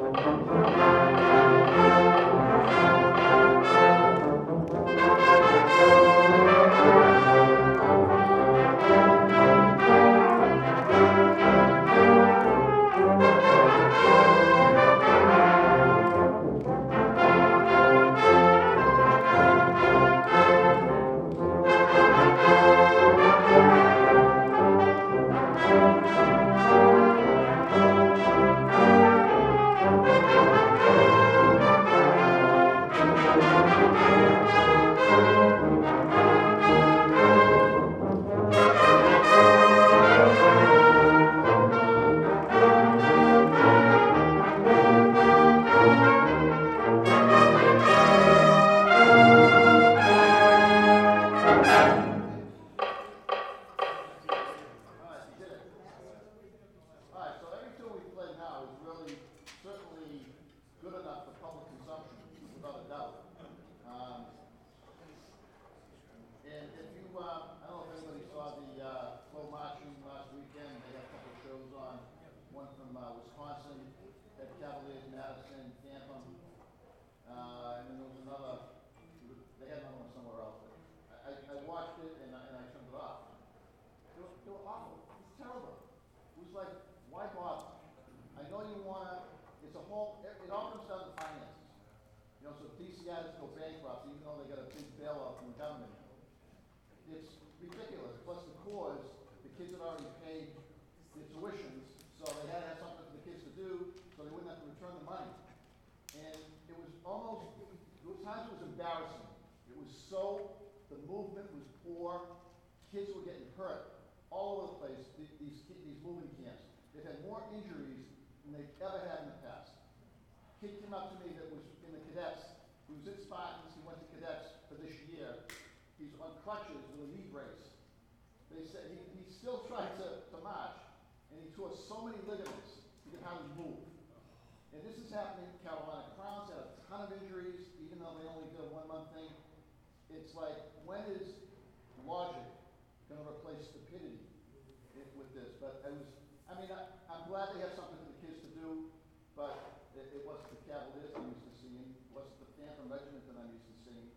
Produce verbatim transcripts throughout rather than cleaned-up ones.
Kids were getting hurt all over the place, these, these, these moving camps. They've had more injuries than they've ever had in the past. A kid came up to me that was in the cadets. He was at Spartans. He went to cadets for this year. He's on crutches with a knee brace. They said he, he still tried to, to march, and he tore so many ligaments he could hardly move. And this is happening in Carolina. Crowns had a ton of injuries, even though they only did a one-month thing. It's like, when is logic going to replace stupidity with this? But I was, I mean, I, I'm glad they have something for the kids to do, but it, it wasn't the Cavaliers I'm used to seeing. It wasn't the Phantom Regiment that I'm used to seeing.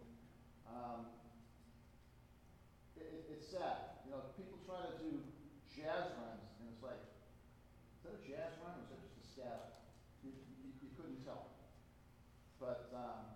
Um, it, it, it's sad. You know, people try to do jazz runs, and it's like, is that a jazz run or is that just a stab? You, you, you couldn't tell. But, um,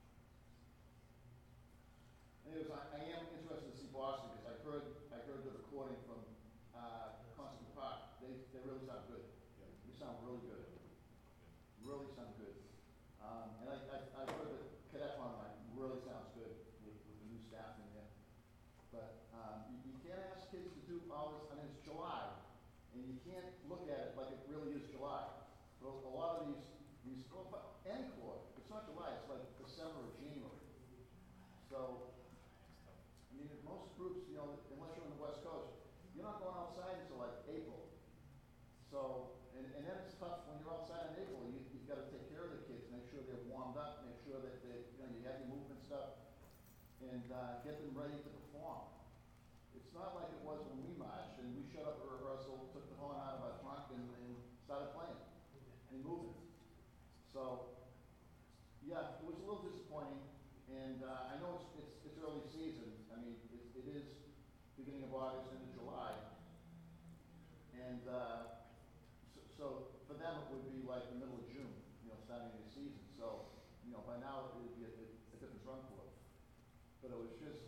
anyways, I, I am interested to see Boston because I heard I heard the recording from uh, Constable Park. They they really sound good. Yeah. They sound really good. Really sound good. Um, and I, I I heard that Cadet Online really sounds good with, with the new staff in there. But um, you, you can't ask kids to do all this. I mean, it's July, and you can't look at it like it really is July. So a lot of these these well, any corps, it's not July. It's like December or January. So. I mean, most groups, you know, unless you're on the West Coast, you're not going outside until like April. So, and, and then it's tough when you're outside in April. You, you've got to take care of the kids, make sure they're warmed up, make sure that they, you know, you have your movement stuff, and uh, get them ready to perform. It's not like it was when we marched and we showed up at rehearsal, took the horn out of our trunk, and, and started playing and moving. So, yeah, it was a little disappointing, and uh, I know it's, it's it's early season. I mean, it, it is beginning of August into July, and uh, so, so for them it would be like the middle of June, you know, starting the season. So, you know, by now it would be a, a different drum corps. But it was just,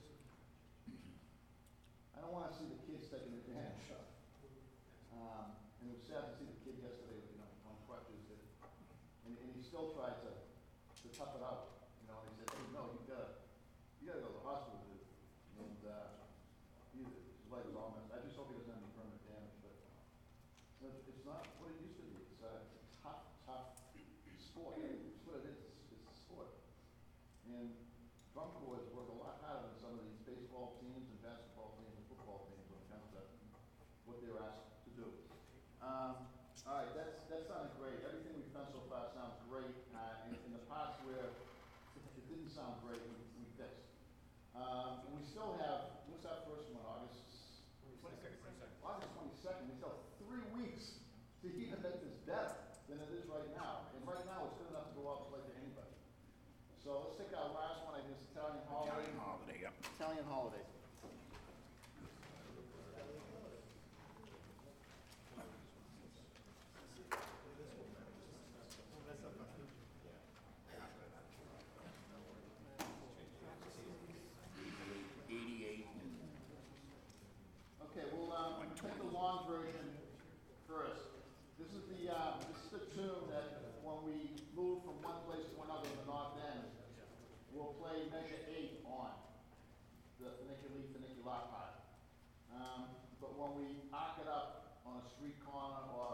I don't want to see the kids taking advantage of. Um, and it was sad to see the kid yesterday, you know, on crutches, that, and, and he still tried to to tough it out, you know. And he said, "Hey, no, you gotta, you gotta go to the hospital, dude." And uh, he, his leg was all messed. I just hope he doesn't have any permanent damage. But uh, it's, it's not what it used to be. It's, uh, it's a tough, tough sport. It's what it is. It's, it's a sport. And drum corps work a lot harder than some of these baseball teams and basketball teams and football teams when it comes to what they're asked to do. Um, all right, that's that sounded great. Everything we've done so far sounds great. Uh, and in the parts where it didn't sound great, we, we fixed. Um, and we still have, what's our first one, August? twenty-second. August twenty-second. We still have three weeks to even make this better than it is right now. And right now Italian holiday. eighty-eight. Okay, we'll, um, take the long version first. This is the, uh, this is the tune that when we move from one place to another in the north end, we'll play measure eight on the funicular, funicular part. Um, but when we arc it up on a street corner or